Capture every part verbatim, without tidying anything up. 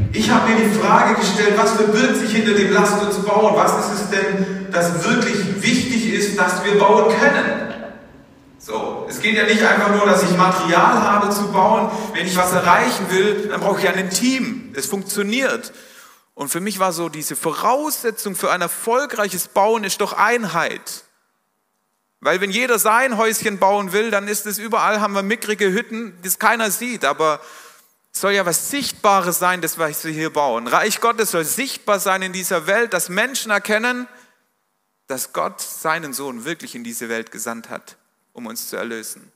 Ich habe mir die Frage gestellt, was verbirgt sich hinter dem Lasst uns bauen? Was ist es denn, das wirklich wichtig ist, dass wir bauen können? So, es geht ja nicht einfach nur, dass ich Material habe zu bauen. Wenn ich was erreichen will, dann brauche ich ja ein Team. Das funktioniert. Und für mich war so diese Voraussetzung für ein erfolgreiches Bauen ist doch Einheit. Weil wenn jeder sein Häuschen bauen will, dann ist es überall, haben wir mickrige Hütten, das keiner sieht. Aber es soll ja was Sichtbares sein, das was wir hier bauen. Reich Gottes soll sichtbar sein in dieser Welt, dass Menschen erkennen, dass Gott seinen Sohn wirklich in diese Welt gesandt hat, um uns zu erlösen.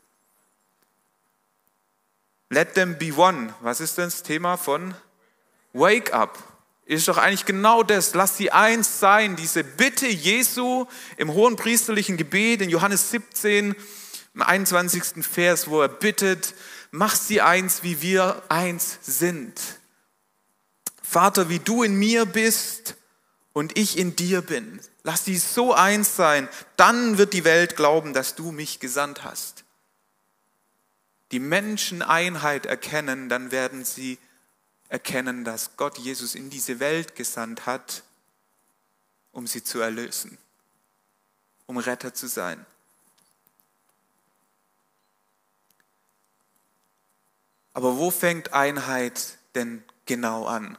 Let them be one. Was ist denn das Thema von Wake Up? Ist doch eigentlich genau das. Lass sie eins sein. Diese Bitte Jesu im hohenpriesterlichen Gebet in Johannes siebzehn, im einundzwanzigsten Vers, wo er bittet, mach sie eins, wie wir eins sind. Vater, wie du in mir bist und ich in dir bin. Lass sie so eins sein. Dann wird die Welt glauben, dass du mich gesandt hast. Die Menschen Einheit erkennen, dann werden sie erkennen, dass Gott Jesus in diese Welt gesandt hat, um sie zu erlösen, um Retter zu sein. Aber wo fängt Einheit denn genau an?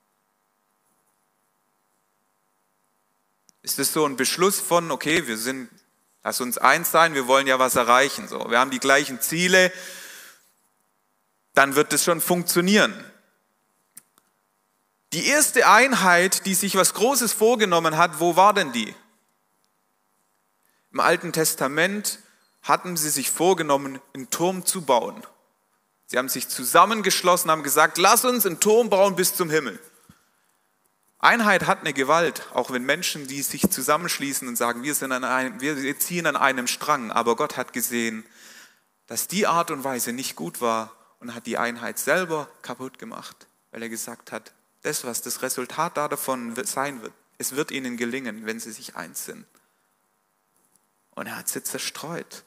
Ist es so ein Beschluss von, okay, wir sind, lass uns eins sein, wir wollen ja was erreichen, so, wir haben die gleichen Ziele, dann wird es schon funktionieren. Die erste Einheit, die sich was Großes vorgenommen hat, wo war denn die? Im Alten Testament hatten sie sich vorgenommen, einen Turm zu bauen. Sie haben sich zusammengeschlossen, haben gesagt, lass uns einen Turm bauen bis zum Himmel. Einheit hat eine Gewalt, auch wenn Menschen, die sich zusammenschließen und sagen, wir, sind an einem, wir ziehen an einem Strang. Aber Gott hat gesehen, dass die Art und Weise nicht gut war und hat die Einheit selber kaputt gemacht, weil er gesagt hat, das, was das Resultat davon sein wird, es wird ihnen gelingen, wenn sie sich eins sind. Und er hat sie zerstreut,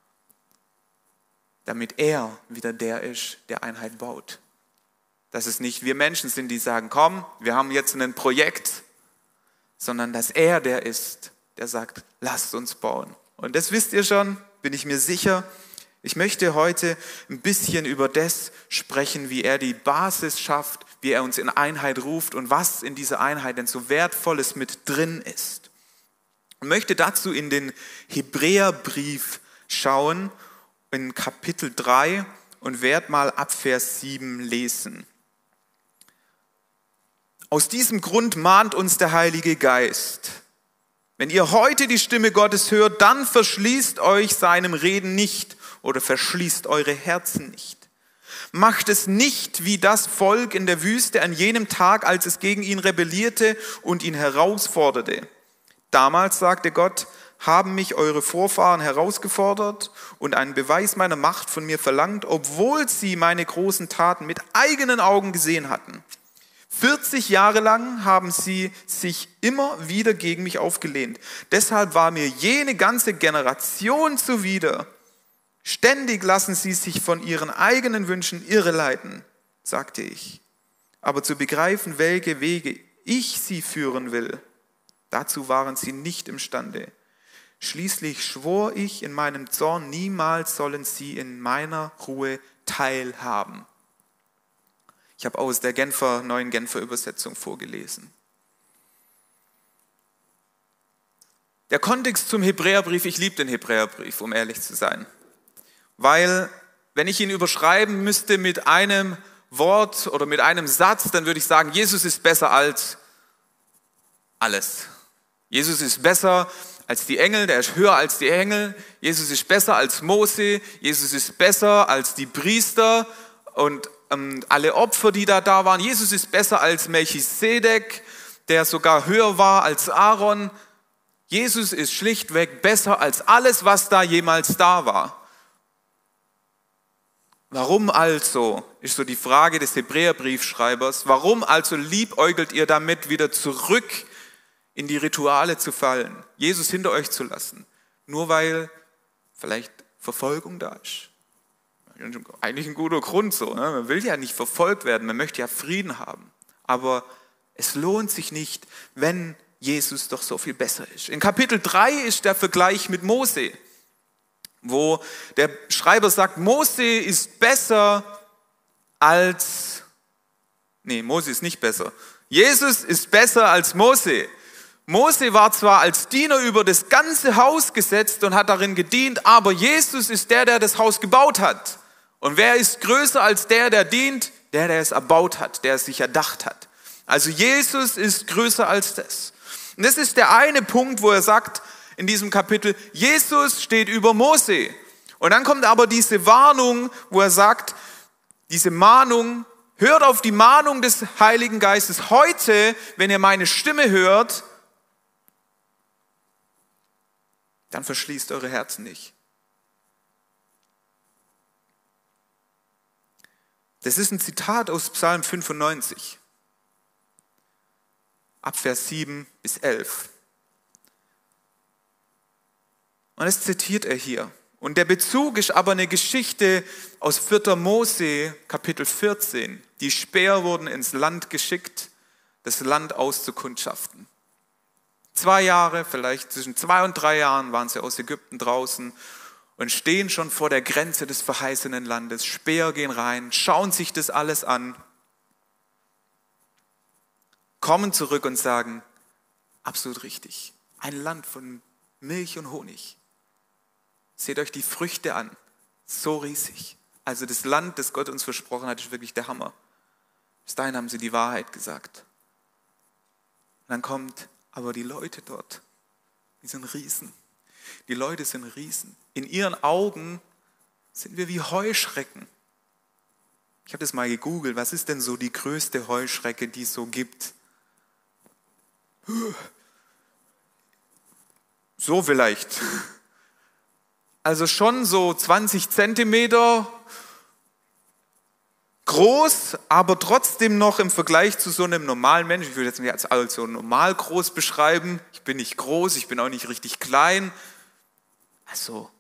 damit er wieder der ist, der Einheit baut. Dass es nicht wir Menschen sind, die sagen, komm, wir haben jetzt ein Projekt, sondern dass er der ist, der sagt, lasst uns bauen. Und das wisst ihr schon, bin ich mir sicher. Ich möchte heute ein bisschen über das sprechen, wie er die Basis schafft, wie er uns in Einheit ruft und was in dieser Einheit denn so Wertvolles mit drin ist. Ich möchte dazu in den Hebräerbrief schauen, in Kapitel drei und werde mal ab Vers sieben lesen. Aus diesem Grund mahnt uns der Heilige Geist. Wenn ihr heute die Stimme Gottes hört, dann verschließt euch seinem Reden nicht oder verschließt eure Herzen nicht. Macht es nicht wie das Volk in der Wüste an jenem Tag, als es gegen ihn rebellierte und ihn herausforderte. Damals, sagte Gott, haben mich eure Vorfahren herausgefordert und einen Beweis meiner Macht von mir verlangt, obwohl sie meine großen Taten mit eigenen Augen gesehen hatten. vierzig Jahre lang haben sie sich immer wieder gegen mich aufgelehnt. Deshalb war mir jene ganze Generation zuwider. Ständig lassen sie sich von ihren eigenen Wünschen irreleiten, sagte ich. Aber zu begreifen, welche Wege ich sie führen will, dazu waren sie nicht imstande. Schließlich schwor ich in meinem Zorn, niemals sollen sie in meiner Ruhe teilhaben. Ich habe aus der Genfer, neuen Genfer Übersetzung vorgelesen. Der Kontext zum Hebräerbrief, ich liebe den Hebräerbrief, um ehrlich zu sein. Weil, wenn ich ihn überschreiben müsste mit einem Wort oder mit einem Satz, dann würde ich sagen, Jesus ist besser als alles. Jesus ist besser als die Engel, der ist höher als die Engel. Jesus ist besser als Mose. Jesus ist besser als die Priester und ähm, alle Opfer, die da da waren. Jesus ist besser als Melchisedek, der sogar höher war als Aaron. Jesus ist schlichtweg besser als alles, was da jemals da war. Warum also, ist so die Frage des Hebräerbriefschreibers, warum also liebäugelt ihr damit, wieder zurück in die Rituale zu fallen, Jesus hinter euch zu lassen? Nur weil vielleicht Verfolgung da ist. Eigentlich ein guter Grund so, ne? Man will ja nicht verfolgt werden, man möchte ja Frieden haben. aber es lohnt sich nicht, wenn Jesus doch so viel besser ist. In Kapitel drei ist der Vergleich mit Mose, wo der Schreiber sagt, Mose ist besser als, nee, Mose ist nicht besser. Jesus ist besser als Mose. Mose war zwar als Diener über das ganze Haus gesetzt und hat darin gedient, aber Jesus ist der, der das Haus gebaut hat. Und wer ist größer als der, der dient? Der, der es erbaut hat, der es sich erdacht hat. Also Jesus ist größer als das. Und das ist der eine Punkt, wo er sagt in diesem Kapitel, Jesus steht über Mose. Und dann kommt aber diese Warnung, wo er sagt, diese Mahnung, hört auf die Mahnung des Heiligen Geistes heute, wenn ihr meine Stimme hört, dann verschließt eure Herzen nicht. Das ist ein Zitat aus Psalm fünfundneunzig, ab Vers sieben bis elf. Und das zitiert er hier. Und der Bezug ist aber eine Geschichte aus vierter Mose, Kapitel vierzehn. Die Späher wurden ins Land geschickt, das Land auszukundschaften. Zwei Jahre, vielleicht zwischen zwei und drei Jahren waren sie aus Ägypten draußen und stehen schon vor der Grenze des verheißenen Landes. Späher gehen rein, schauen sich das alles an, kommen zurück und sagen, absolut richtig, ein Land von Milch und Honig. Seht euch die Früchte an, so riesig. Also das Land, das Gott uns versprochen hat, ist wirklich der Hammer. Bis dahin haben sie die Wahrheit gesagt. Und dann kommt aber die Leute dort, die sind Riesen. Die Leute sind Riesen. In ihren Augen sind wir wie Heuschrecken. Ich habe das mal gegoogelt, was ist denn so die größte Heuschrecke, die es so gibt? So vielleicht. Also schon so zwanzig Zentimeter groß, aber trotzdem noch im Vergleich zu so einem normalen Menschen. Ich würde jetzt nicht als, als so normal groß beschreiben. Ich bin nicht groß, ich bin auch nicht richtig klein. Also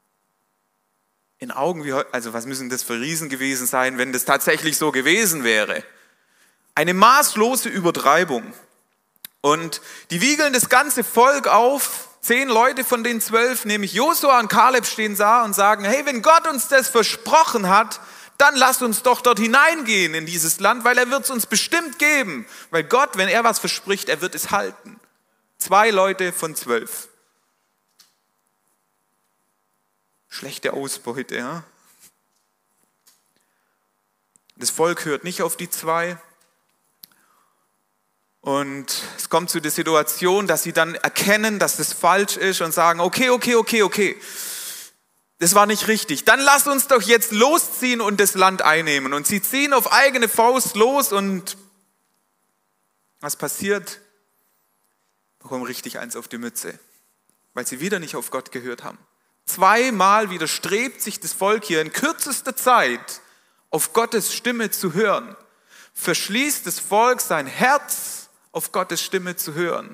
in Augen wie heute, also was müssen das für Riesen gewesen sein, wenn das tatsächlich so gewesen wäre? Eine maßlose Übertreibung. Und die wiegeln das ganze Volk auf. Zehn Leute von den zwölf, nämlich Josua und Kaleb, stehen da und sagen, hey, wenn Gott uns das versprochen hat, dann lasst uns doch dort hineingehen in dieses Land, weil er wird es uns bestimmt geben. Weil Gott, wenn er was verspricht, er wird es halten. Zwei Leute von zwölf. Schlechte Ausbeute, ja. Das Volk hört nicht auf die zwei. Und es kommt zu der Situation, dass sie dann erkennen, dass das falsch ist und sagen, okay, okay, okay, okay, das war nicht richtig. Dann lasst uns doch jetzt losziehen und das Land einnehmen. Und sie ziehen auf eigene Faust los und was passiert? Bekommen richtig eins auf die Mütze, weil sie wieder nicht auf Gott gehört haben. Zweimal widerstrebt sich das Volk hier in kürzester Zeit auf Gottes Stimme zu hören. Verschließt das Volk sein Herz, auf Gottes Stimme zu hören.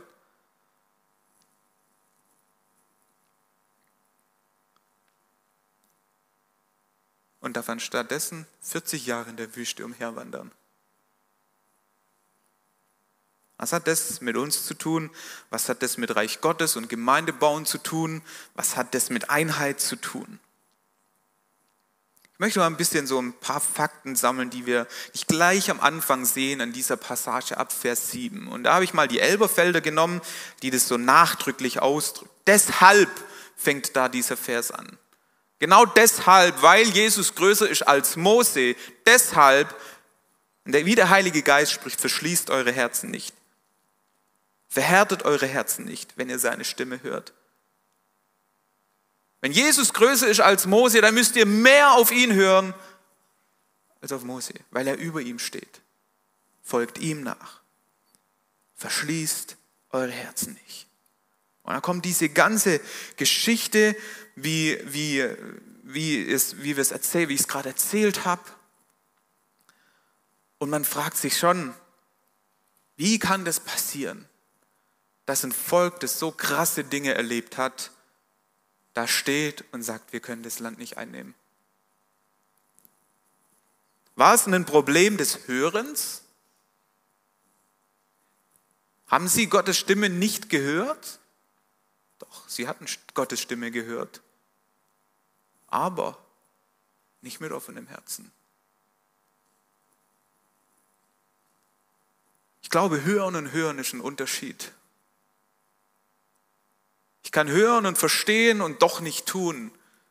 Und darf anstattdessen vierzig Jahre in der Wüste umherwandern. Was hat das mit uns zu tun? Was hat das mit Reich Gottes und Gemeindebauen zu tun? Was hat das mit Einheit zu tun? Ich möchte mal ein bisschen so ein paar Fakten sammeln, die wir nicht gleich am Anfang sehen an dieser Passage ab Vers sieben. Und da habe ich mal die Elberfelder genommen, die das so nachdrücklich ausdrückt. Deshalb fängt da dieser Vers an. Genau deshalb, weil Jesus größer ist als Mose, deshalb, wie der Heilige Geist spricht, verschließt eure Herzen nicht. Verhärtet eure Herzen nicht, wenn ihr seine Stimme hört. Wenn Jesus größer ist als Mose, dann müsst ihr mehr auf ihn hören als auf Mose, weil er über ihm steht. Folgt ihm nach. Verschließt eure Herzen nicht. Und dann kommt diese ganze Geschichte, wie, wie, wie, es, wie wir es erzählen, wie ich es gerade erzählt habe. Und man fragt sich schon, wie kann das passieren, dass ein Volk, das so krasse Dinge erlebt hat, da steht und sagt, wir können das Land nicht einnehmen. War es ein Problem des Hörens? Haben sie Gottes Stimme nicht gehört? Doch, sie hatten Gottes Stimme gehört. Aber nicht mit offenem Herzen. Ich glaube, hören und hören ist ein Unterschied. Ich kann hören und verstehen und doch nicht tun.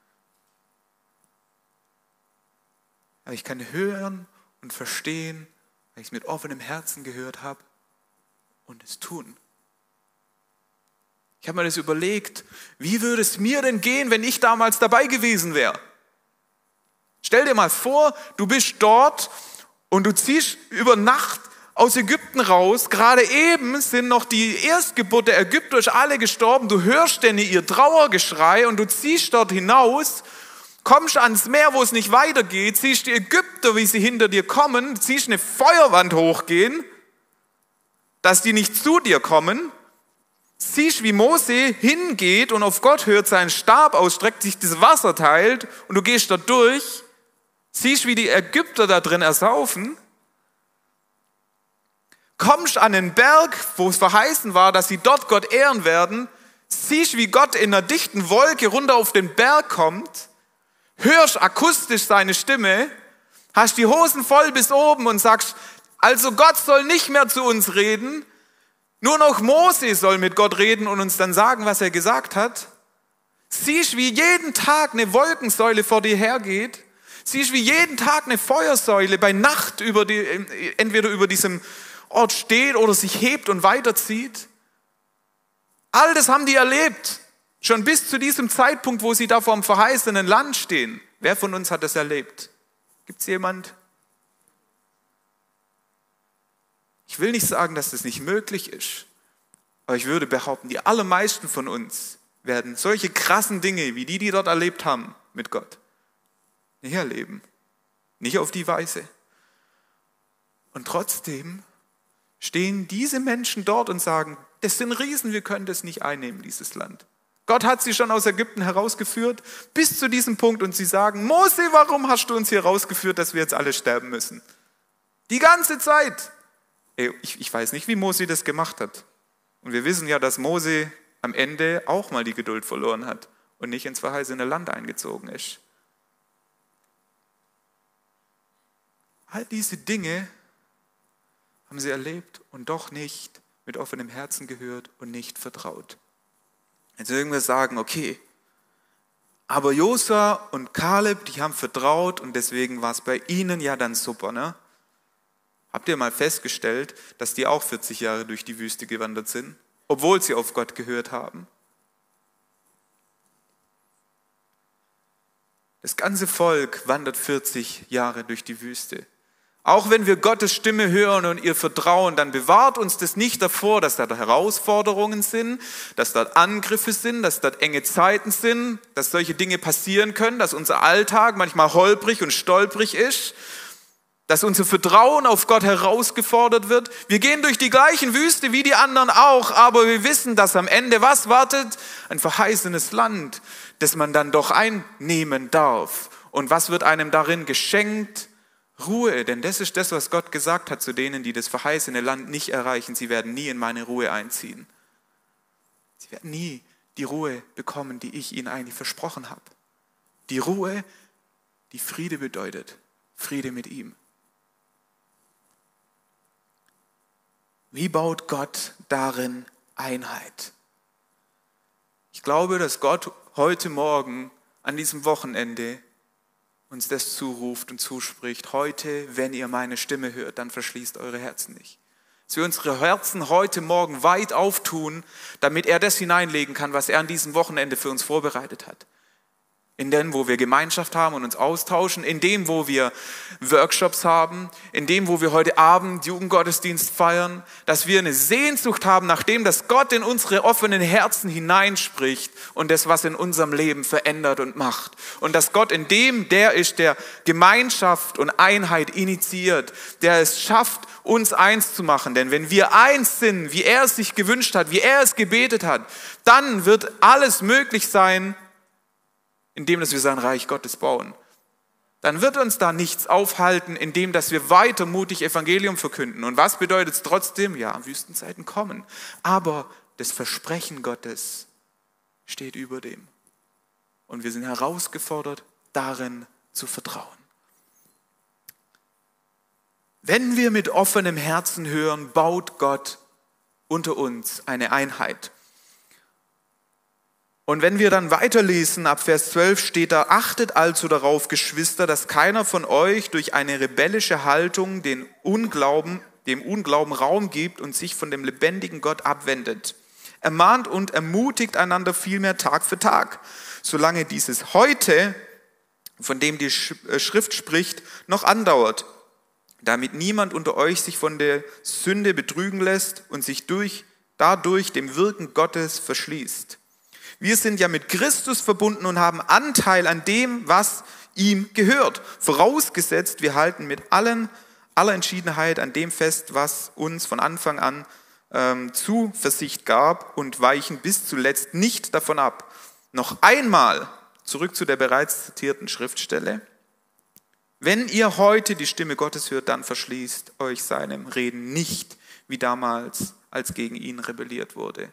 Aber ich kann hören und verstehen, weil ich es mit offenem Herzen gehört habe und es tun. Ich habe mir das überlegt, wie würde es mir denn gehen, wenn ich damals dabei gewesen wäre? Stell dir mal vor, du bist dort und du ziehst über Nacht aus Ägypten raus. Gerade eben sind noch die Erstgeburt der Ägypter alle gestorben. Du hörst denn ihr Trauergeschrei und du ziehst dort hinaus, kommst ans Meer, wo es nicht weitergeht, siehst die Ägypter, wie sie hinter dir kommen, siehst eine Feuerwand hochgehen, dass die nicht zu dir kommen, siehst, wie Mose hingeht und auf Gott hört, seinen Stab ausstreckt, sich das Wasser teilt und du gehst dort durch, siehst, wie die Ägypter da drin ersaufen, kommst an den Berg, wo es verheißen war, dass sie dort Gott ehren werden, siehst, wie Gott in einer dichten Wolke runter auf den Berg kommt, hörst akustisch seine Stimme, hast die Hosen voll bis oben und sagst, also Gott soll nicht mehr zu uns reden, nur noch Mose soll mit Gott reden und uns dann sagen, was er gesagt hat. Siehst, wie jeden Tag eine Wolkensäule vor dir hergeht, siehst, wie jeden Tag eine Feuersäule bei Nacht über die, entweder über diesem Ort steht oder sich hebt und weiterzieht. All das haben die erlebt. Schon bis zu diesem Zeitpunkt, wo sie da vor dem verheißenen Land stehen. Wer von uns hat das erlebt? Gibt es jemand? Ich will nicht sagen, dass das nicht möglich ist, aber ich würde behaupten, die allermeisten von uns werden solche krassen Dinge, wie die, die dort erlebt haben mit Gott, nicht erleben. Nicht auf die Weise. Und trotzdem stehen diese Menschen dort und sagen, das sind Riesen, wir können das nicht einnehmen, dieses Land. Gott hat sie schon aus Ägypten herausgeführt, bis zu diesem Punkt, und sie sagen, Mose, warum hast du uns hier rausgeführt, dass wir jetzt alle sterben müssen? Die ganze Zeit. Ey, ich, ich weiß nicht, wie Mose das gemacht hat. Und wir wissen ja, dass Mose am Ende auch mal die Geduld verloren hat und nicht ins verheißene Land eingezogen ist. All diese Dinge haben sie erlebt und doch nicht mit offenem Herzen gehört und nicht vertraut. Jetzt irgendwer sagen, okay, aber Josua und Kaleb, die haben vertraut und deswegen war es bei ihnen ja dann super, ne? Habt ihr mal festgestellt, dass die auch vierzig Jahre durch die Wüste gewandert sind, obwohl sie auf Gott gehört haben? Das ganze Volk wandert vierzig Jahre durch die Wüste. Auch wenn wir Gottes Stimme hören und ihr vertrauen, dann bewahrt uns das nicht davor, dass da Herausforderungen sind, dass dort Angriffe sind, dass dort enge Zeiten sind, dass solche Dinge passieren können, dass unser Alltag manchmal holprig und stolprig ist, dass unser Vertrauen auf Gott herausgefordert wird. Wir gehen durch die gleichen Wüste wie die anderen auch, aber wir wissen, dass am Ende was wartet? Ein verheißenes Land, das man dann doch einnehmen darf. Und was wird einem darin geschenkt? Ruhe, denn das ist das, was Gott gesagt hat zu denen, die das verheißene Land nicht erreichen. Sie werden nie in meine Ruhe einziehen. Sie werden nie die Ruhe bekommen, die ich ihnen eigentlich versprochen habe. Die Ruhe, die Friede bedeutet. Friede mit ihm. Wie baut Gott darin Einheit? Ich glaube, dass Gott heute Morgen an diesem Wochenende uns das zuruft und zuspricht. Heute, wenn ihr meine Stimme hört, dann verschließt eure Herzen nicht. Dass wir unsere Herzen heute Morgen weit auftun, damit er das hineinlegen kann, was er an diesem Wochenende für uns vorbereitet hat. In dem, wo wir Gemeinschaft haben und uns austauschen, in dem, wo wir Workshops haben, in dem, wo wir heute Abend Jugendgottesdienst feiern, dass wir eine Sehnsucht haben nach dem, dass Gott in unsere offenen Herzen hineinspricht und das, was in unserem Leben verändert und macht. Und dass Gott in dem der ist, der Gemeinschaft und Einheit initiiert, der es schafft, uns eins zu machen. Denn wenn wir eins sind, wie er es sich gewünscht hat, wie er es gebetet hat, dann wird alles möglich sein, indem dass wir sein Reich Gottes bauen. dann wird uns da nichts aufhalten, indem dass wir weiter mutig Evangelium verkünden. Und was bedeutet es trotzdem? Ja, Wüstenzeiten kommen. Aber das Versprechen Gottes steht über dem. Und wir sind herausgefordert, darin zu vertrauen. Wenn wir mit offenem Herzen hören, baut Gott unter uns eine Einheit. Und wenn wir dann weiterlesen, ab Vers zwölf steht da: Achtet also darauf, Geschwister, dass keiner von euch durch eine rebellische Haltung den Unglauben, dem Unglauben Raum gibt und sich von dem lebendigen Gott abwendet. Ermahnt und ermutigt einander vielmehr Tag für Tag, solange dieses Heute, von dem die Schrift spricht, noch andauert, damit niemand unter euch sich von der Sünde betrügen lässt und sich durch, dadurch dem Wirken Gottes verschließt. Wir sind ja mit Christus verbunden und haben Anteil an dem, was ihm gehört. Vorausgesetzt, wir halten mit allen, aller Entschiedenheit an dem fest, was uns von Anfang an ähm, Zuversicht gab und weichen bis zuletzt nicht davon ab. Noch einmal zurück zu der bereits zitierten Schriftstelle. Wenn ihr heute die Stimme Gottes hört, dann verschließt euch seinem Reden nicht, wie damals, als gegen ihn rebelliert wurde.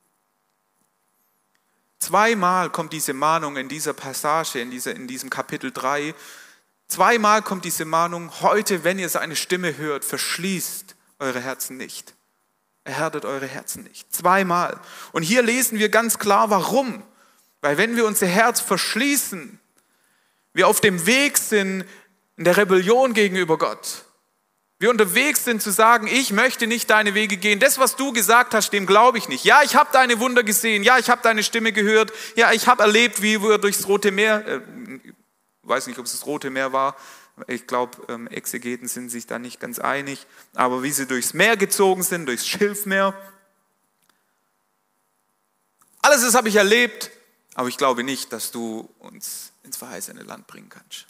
Zweimal kommt diese Mahnung in dieser Passage, in, dieser, in diesem Kapitel drei. Zweimal kommt diese Mahnung: Heute, wenn ihr seine Stimme hört, verschließt eure Herzen nicht. Erhärtet eure Herzen nicht. Zweimal. Und hier lesen wir ganz klar, warum. Weil wenn wir unser Herz verschließen, wir auf dem Weg sind in der Rebellion gegenüber Gott. Wir unterwegs sind zu sagen: Ich möchte nicht deine Wege gehen. Das, was du gesagt hast, dem glaube ich nicht. Ja, ich habe deine Wunder gesehen. Ja, ich habe deine Stimme gehört. Ja, ich habe erlebt, wie wir durchs Rote Meer, äh, ich weiß nicht, ob es das Rote Meer war. Ich glaube, ähm, Exegeten sind sich da nicht ganz einig. Aber wie sie durchs Meer gezogen sind, durchs Schilfmeer. Alles das habe ich erlebt. Aber ich glaube nicht, dass du uns ins verheißene Land bringen kannst.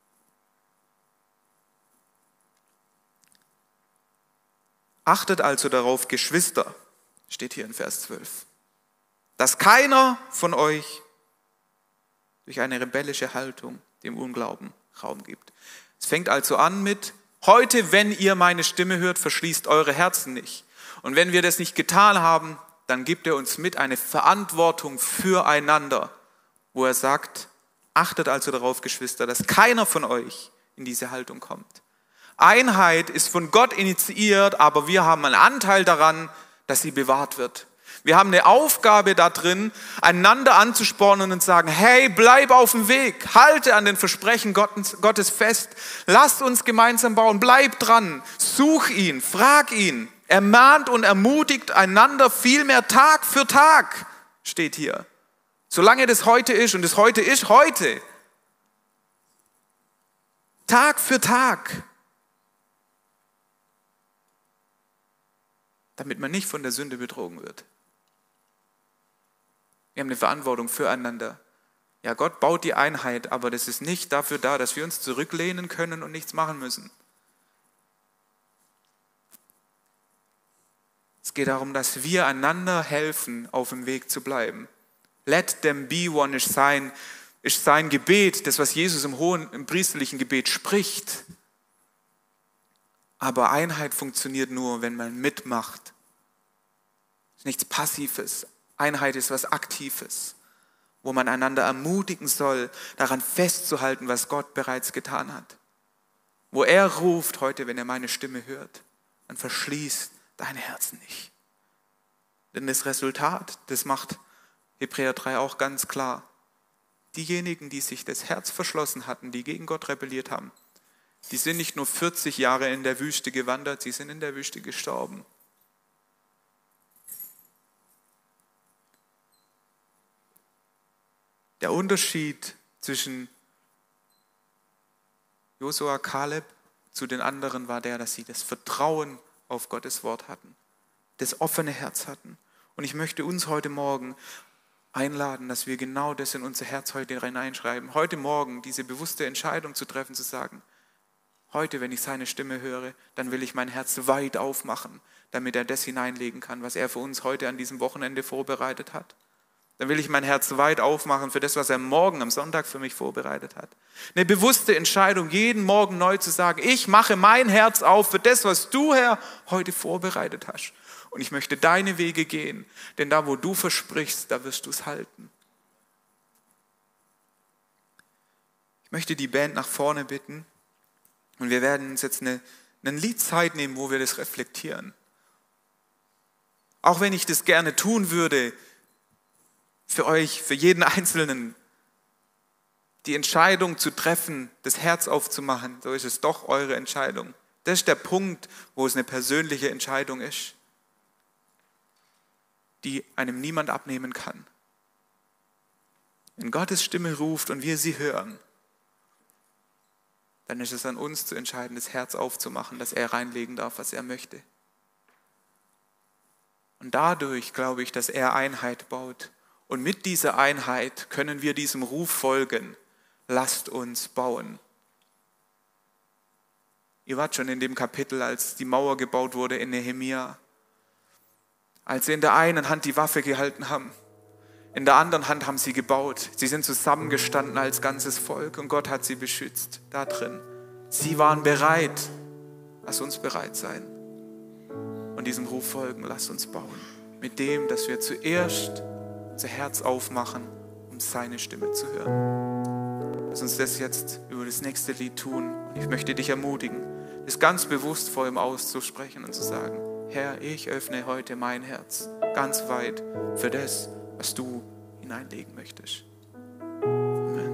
Achtet also darauf, Geschwister, steht hier in Vers zwölf, dass keiner von euch durch eine rebellische Haltung dem Unglauben Raum gibt. Es fängt also an mit: Heute, wenn ihr meine Stimme hört, verschließt eure Herzen nicht. Und wenn wir das nicht getan haben, dann gibt er uns mit eine Verantwortung füreinander, wo er sagt: Achtet also darauf, Geschwister, dass keiner von euch in diese Haltung kommt. Einheit ist von Gott initiiert, aber wir haben einen Anteil daran, dass sie bewahrt wird. Wir haben eine Aufgabe da drin, einander anzuspornen und sagen: Hey, bleib auf dem Weg, halte an den Versprechen Gottes fest, lasst uns gemeinsam bauen, bleib dran, such ihn, frag ihn, ermahnt und ermutigt einander vielmehr Tag für Tag, steht hier. Solange das heute ist, und das heute ist heute, Tag für Tag, damit man nicht von der Sünde betrogen wird. Wir haben eine Verantwortung füreinander. Ja, Gott baut die Einheit, aber das ist nicht dafür da, dass wir uns zurücklehnen können und nichts machen müssen. Es geht darum, dass wir einander helfen, auf dem Weg zu bleiben. Let them be one ist sein, ist sein Gebet, das, was Jesus im hohen, im priesterlichen Gebet spricht. Aber Einheit funktioniert nur, wenn man mitmacht. Es ist nichts Passives. Einheit ist was Aktives, wo man einander ermutigen soll, daran festzuhalten, was Gott bereits getan hat. Wo er ruft: Heute, wenn ihr meine Stimme hört, dann verschließt deine Herzen nicht. Denn das Resultat, das macht Hebräer drei auch ganz klar. Diejenigen, die sich das Herz verschlossen hatten, die gegen Gott rebelliert haben, die sind nicht nur vierzig Jahre in der Wüste gewandert, sie sind in der Wüste gestorben. Der Unterschied zwischen Josua, Kaleb zu den anderen war der, dass sie das Vertrauen auf Gottes Wort hatten, das offene Herz hatten. Und ich möchte uns heute Morgen einladen, dass wir genau das in unser Herz heute hineinschreiben. Heute Morgen diese bewusste Entscheidung zu treffen, zu sagen: Heute, wenn ich seine Stimme höre, dann will ich mein Herz weit aufmachen, damit er das hineinlegen kann, was er für uns heute an diesem Wochenende vorbereitet hat. Dann will ich mein Herz weit aufmachen für das, was er morgen am Sonntag für mich vorbereitet hat. Eine bewusste Entscheidung, jeden Morgen neu zu sagen, ich mache mein Herz auf für das, was du, Herr, heute vorbereitet hast. Und ich möchte deine Wege gehen, denn da, wo du versprichst, da wirst du es halten. Ich möchte die Band nach vorne bitten und wir werden uns jetzt eine, eine Liedzeit nehmen, wo wir das reflektieren. Auch wenn ich das gerne tun würde, für euch, für jeden Einzelnen, die Entscheidung zu treffen, das Herz aufzumachen, so ist es doch eure Entscheidung. Das ist der Punkt, wo es eine persönliche Entscheidung ist, die einem niemand abnehmen kann. Wenn Gottes Stimme ruft und wir sie hören, dann ist es an uns zu entscheiden, das Herz aufzumachen, dass er reinlegen darf, was er möchte. Und dadurch glaube ich, dass er Einheit baut. Und mit dieser Einheit können wir diesem Ruf folgen. Lasst uns bauen. Ihr wart schon in dem Kapitel, als die Mauer gebaut wurde in Nehemia. Als sie in der einen Hand die Waffe gehalten haben, in der anderen Hand haben sie gebaut. Sie sind zusammengestanden als ganzes Volk und Gott hat sie beschützt da drin. Sie waren bereit. Lass uns bereit sein und diesem Ruf folgen. Lass uns bauen. Mit dem, dass wir zuerst unser Herz aufmachen, um seine Stimme zu hören. Lass uns das jetzt über das nächste Lied tun. Ich möchte dich ermutigen, das ganz bewusst vor ihm auszusprechen und zu sagen, Herr, ich öffne heute mein Herz ganz weit für das, was du hineinlegen möchtest. Amen.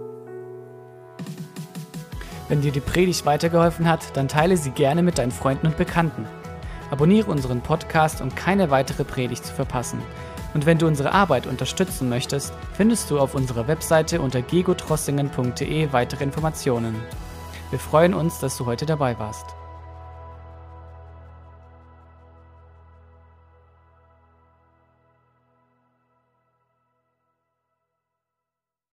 Wenn dir die Predigt weitergeholfen hat, dann teile sie gerne mit deinen Freunden und Bekannten. Abonniere unseren Podcast, um keine weitere Predigt zu verpassen. Und wenn du unsere Arbeit unterstützen möchtest, findest du auf unserer Webseite unter gegotrossingen punkt de weitere Informationen. Wir freuen uns, dass du heute dabei warst.